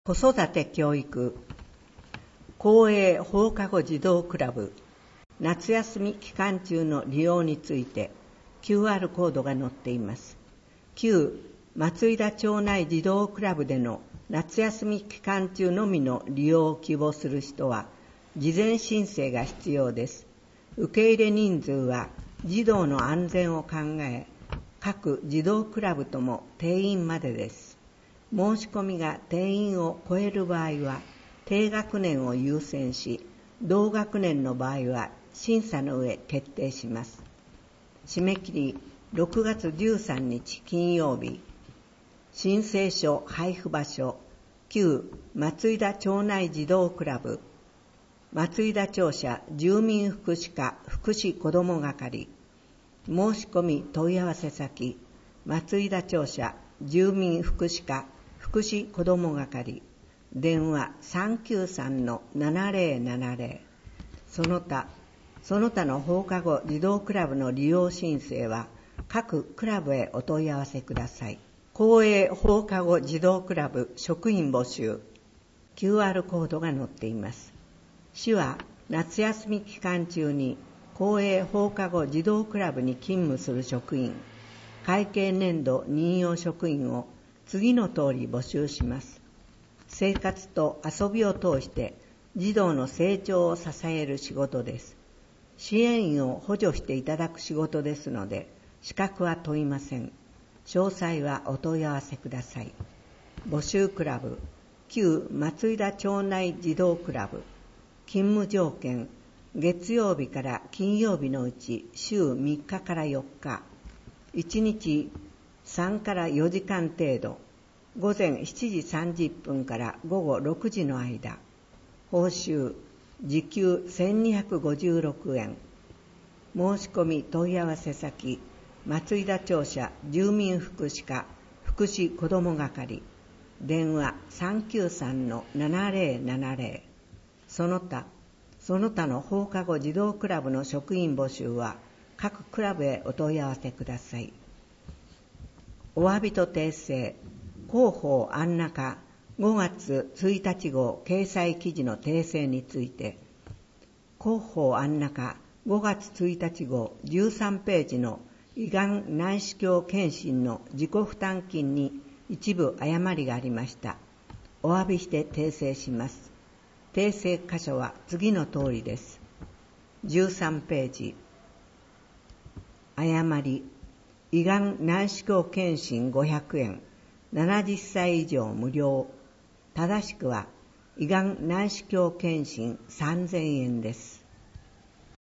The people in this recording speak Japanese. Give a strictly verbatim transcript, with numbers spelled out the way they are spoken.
子育て教育公営放課後児童クラブ夏休み期間中の利用について キューアール コードが載っています。旧松井田町内児童クラブでの夏休み期間中のみの利用を希望する人は事前申請が必要です。受け入れ人数は児童の安全を考え、各児童クラブとも定員までです。申し込みが定員を超える場合は低学年を優先し、同学年の場合は審査の上決定します。締め切りろくがつじゅうさんにち金曜日。申請書配布場所旧松井田町内児童クラブ松井田庁舎住民福祉課福祉子ども係。申し込み問い合わせ先松井田庁舎住民福祉課福祉子ども係。電話 さんきゅうさんのななぜろななぜろ。その他その他の放課後児童クラブの利用申請は各クラブへお問い合わせください。公営放課後児童クラブ職員募集 キューアール コードが載っています。市は夏休み期間中に公営放課後児童クラブに勤務する職員、会計年度任用職員を次の通り募集します。生活と遊びを通して児童の成長を支える仕事です。支援員を補助していただく仕事ですので、資格は問いません。詳細はお問い合わせください。募集クラブ旧松井田町内児童クラブ。勤務条件月曜日から金曜日のうち週みっかからよっか、いちにちさんからよじかん程度、午前しちじさんじゅっぷんから午後ろくじの間。報酬時給せんにひゃくごじゅうろくえん。申し込み問い合わせ先松井田庁舎住民福祉課福祉子ども係。電話 さんきゅうさんのななぜろななぜろ。その他その他の放課後児童クラブの職員募集は各クラブへお問い合わせください。お詫びと訂正広報安中ごがつついたち号掲載記事の訂正について、広報安中ごがつついたち号じゅうさんページの胃がん内視鏡検診の自己負担金に一部誤りがありました。お詫びして訂正します。訂正箇所は次の通りです。じゅうさんページ。誤り。胃がん内視鏡検診ごひゃくえん。ななじゅっさい以上無料。正しくは胃がん内視鏡検診さんぜんえんです。